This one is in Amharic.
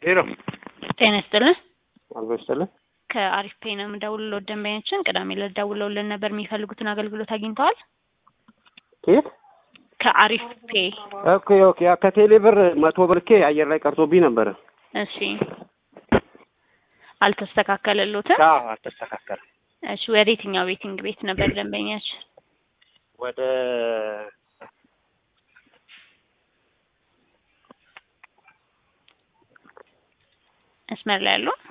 ሄሎ ጤና ይስጥልን። አልበስተለ ከአሪፍ ፔይ ነው የምደውልልዎት። ደንበኛችን ቅዳሜ ዕለት ደውለውልን ነበር። የሚፈልጉትን አገልግሎት አግኝተዋል? ከየት? ከአሪፍ ፔይ። ኦኬ ከቴሌ ብር 100 ብር አየር ላይ ቀርቶብኝ ነበር። እሺ አልተስተካከለልዎትም? አዎ አልተስተካከለም። እሺ ወደ የትኛው ቤቲንግ ቤት ነበር ደንበኛችን? ወደ መስመር ላይ ያለው